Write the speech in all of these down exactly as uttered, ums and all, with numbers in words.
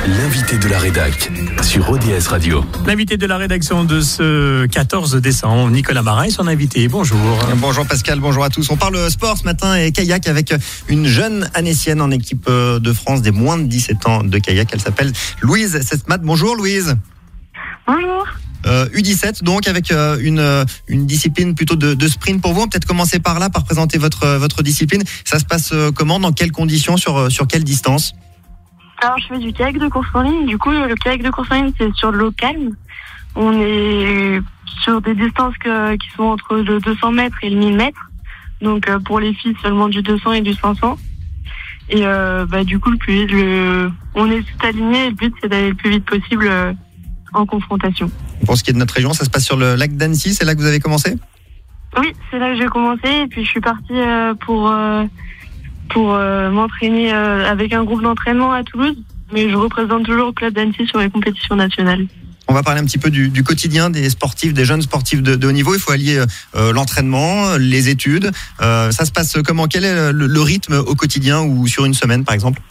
L'invité de la rédac sur O D S Radio. L'invité de la rédaction de ce quatorze décembre, Nicolas Marin, est son invité. Bonjour. Bonjour Pascal, bonjour à tous. On parle sport ce matin et kayak avec une jeune Annécienne en équipe de France des moins de dix-sept ans de kayak. Elle s'appelle Louise Sesmat. Bonjour Louise. Bonjour. Euh, U dix-sept, donc avec euh, une, euh, une discipline plutôt de, de sprint pour vous. On va peut-être commencer par là, par présenter votre, votre discipline. Ça se passe euh, comment, dans quelles conditions, sur, sur quelle distance? Alors je fais du kayak de course en ligne. Du coup, le kayak de course en ligne, c'est sur de l'eau calme. On est sur des distances que, qui sont entre le deux cents mètres et le mille mètres. Donc euh, pour les filles, seulement du deux cents et du cinq cents. Et euh, bah, du coup, le plus vite, le... on est tout alignés. Le but, c'est d'aller le plus vite possible euh, en confrontation. Pour ce qui est de notre région, ça se passe sur le lac d'Annecy, c'est là que vous avez commencé? Oui, c'est là que j'ai commencé. Et puis je suis partie euh, pour... Euh, pour euh, m'entraîner euh, avec un groupe d'entraînement à Toulouse, mais je représente toujours le club d'Annecy sur les compétitions nationales. On va parler un petit peu du, du quotidien des sportifs, des jeunes sportifs de, de haut niveau. Il faut allier euh, l'entraînement, les études. Euh, ça se passe comment? Quel est le, le rythme au quotidien ou sur une semaine, par exemple?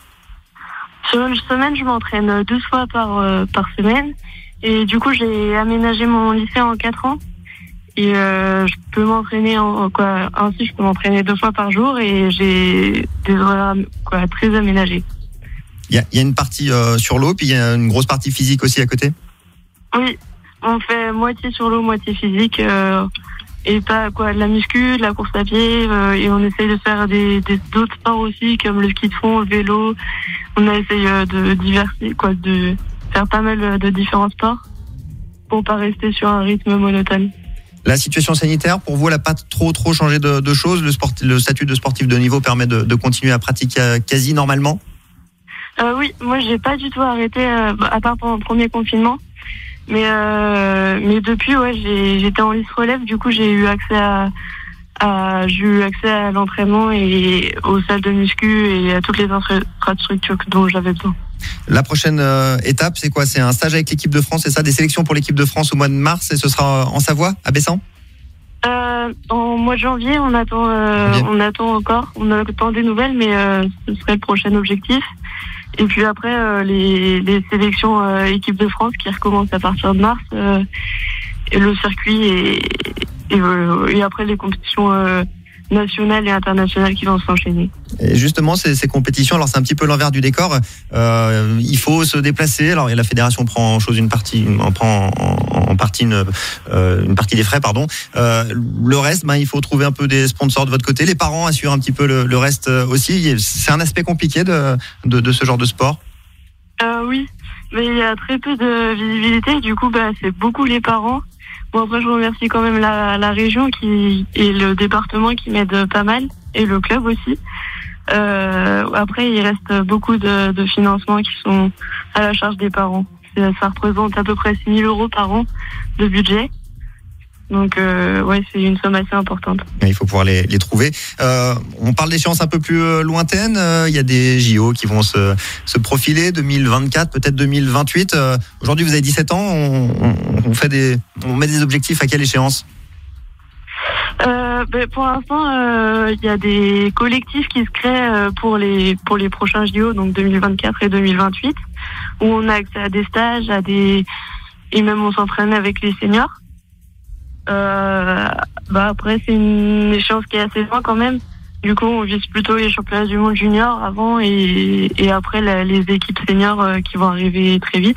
Sur une semaine, je m'entraîne deux fois par, euh, par semaine. Et du coup, j'ai aménagé mon lycée en quatre ans. Et euh, je peux m'entraîner en, quoi ainsi je peux m'entraîner deux fois par jour et j'ai des horaires quoi très aménagés. Il y a, y a une partie euh, sur l'eau, puis il y a une grosse partie physique aussi à côté. Oui, on fait moitié sur l'eau, moitié physique euh, et pas quoi de la muscu, de la course à pied euh, et on essaye de faire des, des d'autres sports aussi comme le ski de fond, le vélo. On a essayé euh, de diversifier quoi de faire pas mal de différents sports pour pas rester sur un rythme monotone. La situation sanitaire, pour vous, elle n'a pas trop trop changé de, de choses. Le, sport, le statut de sportif de haut niveau permet de, de continuer à pratiquer quasi normalement. Euh, oui, moi j'ai pas du tout arrêté, euh, à part pendant le premier confinement. Mais euh, mais depuis, ouais, j'ai, j'étais en liste relève. Du coup, j'ai eu accès à, à j'ai eu accès à l'entraînement et aux salles de muscu et à toutes les infrastructures dont j'avais besoin. La prochaine euh, étape, c'est quoi? C'est un stage avec l'équipe de France, c'est ça? Des sélections pour l'équipe de France au mois de mars, et ce sera en Savoie, à Bessan? euh, En mois de janvier, on attend, euh, on attend encore, on attend des nouvelles, mais euh, ce serait le prochain objectif. Et puis après, euh, les, les sélections euh, équipe de France qui recommencent à partir de mars, euh, et le circuit et, et, euh, et après les compétitions euh, nationales et internationales qui vont s'enchaîner. Et justement, ces, ces compétitions, alors c'est un petit peu l'envers du décor. Euh, il faut se déplacer. Alors, et la fédération prend en chose une partie, on prend en, en partie une, euh, une partie des frais, pardon. Euh, le reste, ben, il faut trouver un peu des sponsors de votre côté. Les parents assurent un petit peu le, le reste aussi. C'est un aspect compliqué de, de, de ce genre de sport. Euh, oui, mais il y a très peu de visibilité. Du coup, bah, c'est beaucoup les parents. Bon, après, je remercie quand même la, la région qui et le département qui m'aident pas mal, et le club aussi. Euh, après, il reste beaucoup de, de financements qui sont à la charge des parents. Ça, ça représente à peu près six mille euros par an de budget. Donc, euh, ouais, c'est une somme assez importante. Il faut pouvoir les, les trouver. Euh, on parle d'échéances un peu plus lointaines. Euh, il y a des J O qui vont se, se profiler, deux mille vingt-quatre, peut-être deux mille vingt-huit. Euh, aujourd'hui, vous avez dix-sept ans. On, on, on, fait des, on met des objectifs à quelle échéance? Euh, ben, pour l'instant, il euh, y a des collectifs qui se créent euh, pour les pour les prochains J O, donc deux mille vingt-quatre et deux mille vingt-huit, où on a accès à des stages, à des et même on s'entraîne avec les seniors. Euh, bah après, c'est une échéance qui est assez loin quand même. Du coup, on vise plutôt les championnats du monde junior avant et, et après la, les équipes seniors euh, qui vont arriver très vite.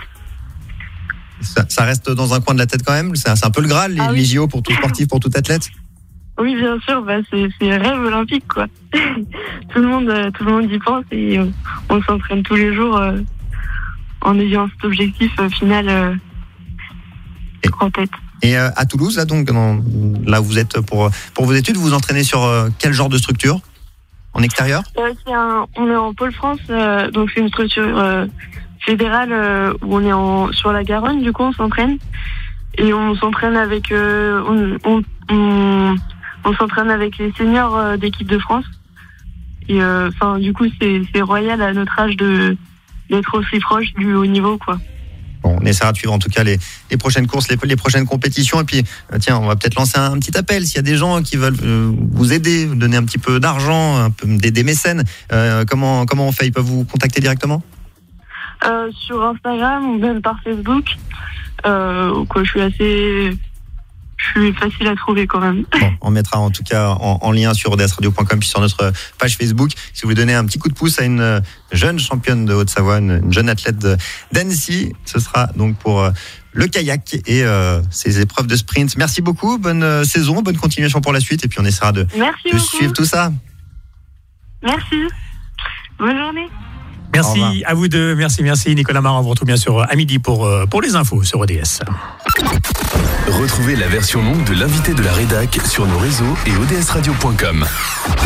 Ça, ça reste dans un coin de la tête quand même. C'est un, c'est un peu le Graal, les, ah oui. les J O pour tout sportif, pour tout athlète. Oui, bien sûr, bah c'est c'est rêve olympique quoi. tout le monde, tout le monde y pense et on, on s'entraîne tous les jours euh, en ayant cet objectif euh, final euh, et, en tête. Et euh, à Toulouse, là donc, dans, là où vous êtes pour pour vos études, vous vous entraînez sur euh, quel genre de structure? En extérieur? euh, c'est un, On est en Pôle France, euh, donc c'est une structure euh, fédérale euh, où on est en, sur la Garonne. Du coup, on s'entraîne et on s'entraîne avec euh, on, on, on On s'entraîne avec les seniors euh, d'équipe de France. Et enfin, euh, du coup, c'est, c'est royal à notre âge de d'être aussi proche du haut niveau, quoi. Bon, on essaiera de suivre en tout cas les, les prochaines courses, les, les prochaines compétitions. Et puis, euh, tiens, on va peut-être lancer un, un petit appel. S'il y a des gens qui veulent euh, vous aider, vous donner un petit peu d'argent, un peu des, des mécènes, euh, comment comment on fait? Ils peuvent vous contacter directement? euh, sur Instagram ou même par Facebook. Euh, quoi, je suis assez... Je suis facile à trouver quand même. Bon, on mettra en tout cas en, en lien sur o d s radio point com puis sur notre page Facebook. Si vous voulez donner un petit coup de pouce à une jeune championne de Haute-Savoie, une jeune athlète d'Annecy, ce sera donc pour le kayak et euh, ses épreuves de sprint. Merci beaucoup, bonne saison, bonne continuation pour la suite et puis on essaiera de, de suivre tout ça. Merci. Bonne journée. Merci à vous deux. Merci, merci. Nicolas Marin, on vous retrouve bien sûr à midi pour, pour les infos sur O D S. Retrouvez la version longue de l'invité de la rédac sur nos réseaux et o d s radio point com.